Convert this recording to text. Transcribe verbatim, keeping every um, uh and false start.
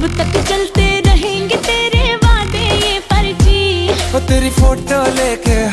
कब तक चलते रहेंगे तेरे वादे ये फर्जी। वो तेरी फोटो लेके